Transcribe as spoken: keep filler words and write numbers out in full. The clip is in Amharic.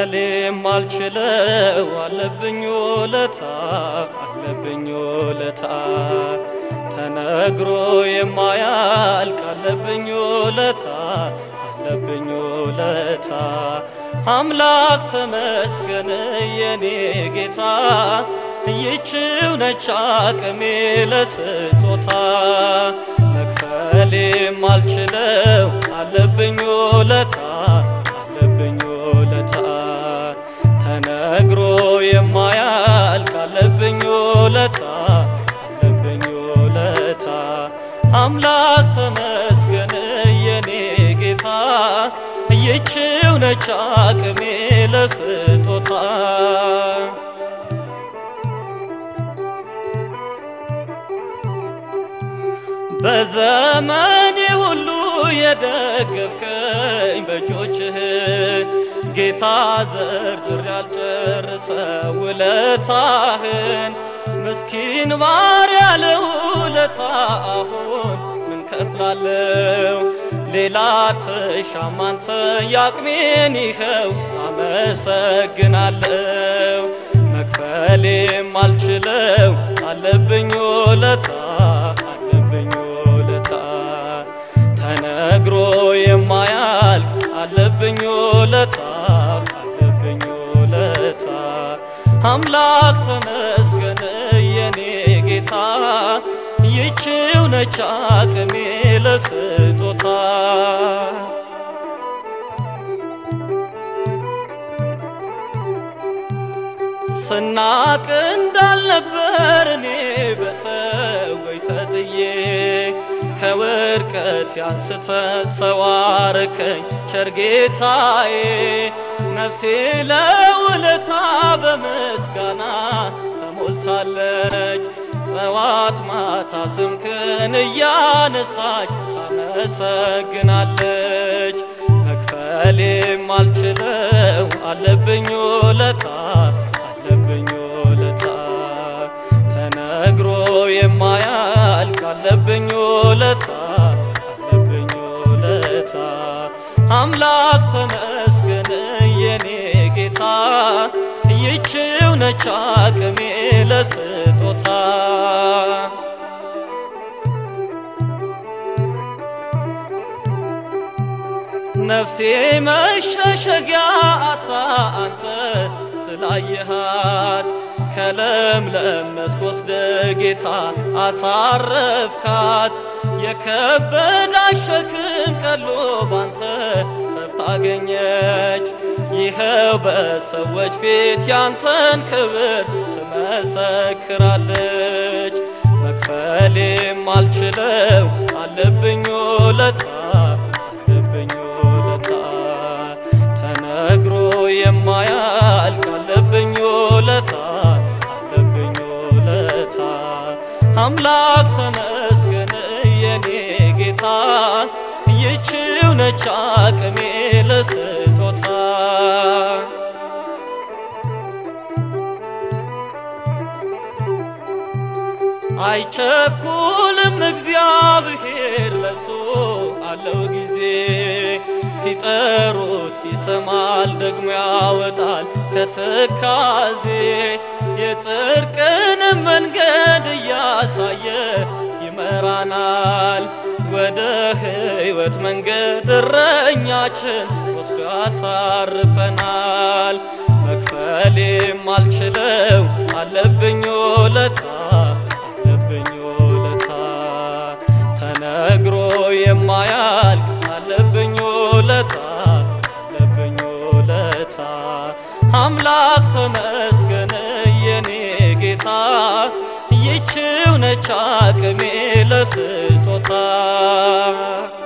የማልችለው አለብኝ ውለታ አለብኝ ውለታ ተነግሮ የማያልቅ አለብኝ ውለታ አለብኝ ውለታ አምላክ ተመስገን የኔ ጌታ ይህችው ነች አቅሜ ለስጦታ መክፈል የማልችለው አለብኝ ውለታ አለብኝ ውለታ ተነግሮ የማያልቅ አለብኝ ውለታ አለብኝ ውለታ አምላክ ተመስገን የኔ ጌታ ይህችው ነች አቅሜ ለስጦታ በዘመኔ ሁሉ የደገፍከኝ በእጆችህ ጌታ ዘርዝሬ ያልጨርሰው ውለታህን ምስኪን ባሪያ ለውለታ አሁን ምን ከፍላለሁ ሌላ ተሻም አንተ ያቅሜን ይኸው አመሰግናለሁ መክፈል የማልችለው አለብኝ ውለታ አለብኝ ውለታ ተነግሮ የማያልቅ አለብኝ ውለታ አለብኝ ውለታ አምላክ ተመስገን የኔ ጌታ ይህችው ነች አቅሜ ለስጦታ ስናቅ እንዳልነበር እኔ በሰዎች ተጥዬ ከውድቀት አንስተ ሰው አረከኝ ቸር ጌታዬ ነፍሴ ለውለታ በምስጋና ተሞልታለች ጠዋት ማታ ስምህን እያነሳች ታመሰግናለች መክፈል የማልችለው አለብኝ ውለታ አለብኝ ውለታ ተነግሮ የማያልቅ አለብኝ ውለታ አለብኝ ውለታ አምላክ ተመስገን የኔ ጌታ ይህችው ነች አቅሜ ለስጦታ ነፍሴ መሸሸጊያ አጣ አንተ ስላየሃት ከለምለም መስክ ወስደህ ጌታ አሳረፍካት የከበዳት ሸክም ቀሎ ባንተ ረፍት አገኘች ይኸው በሰዎች ፊት ያንተን ክብር ትመሰክራለች መክፈል የማልችለው አለብኝ ውለታ አለብኝ ውለታ ተነግሮ የማያልቅ አለብኝ ውለታ አለብኝ ውለታ አምላክ ተመስገን የኔ ጌታ ይህችው ነች አቅሜ ለስጦታ አይቸኩልም እግዚአብሔር ለሱ አለው ጊዜ ሲጠሩት ይሰማል ደግሞ ያወጣል ከትካዜ የጽድቅን መንገድ እያሳየ ይመራናል ወደ ሕይወት መንገድ እረኛችን ወስዶ ያሳርፈናል መክፈል የማልችለው አለብኝ ውለታ አለብኝ ውለታ ተነግሮ የማያልቅ አለብኝ ውለታ አለብኝ ውለታ አምላክ ተመስገን የኔ ጌታ ይህችው ነች አቅሜ ለስጦታ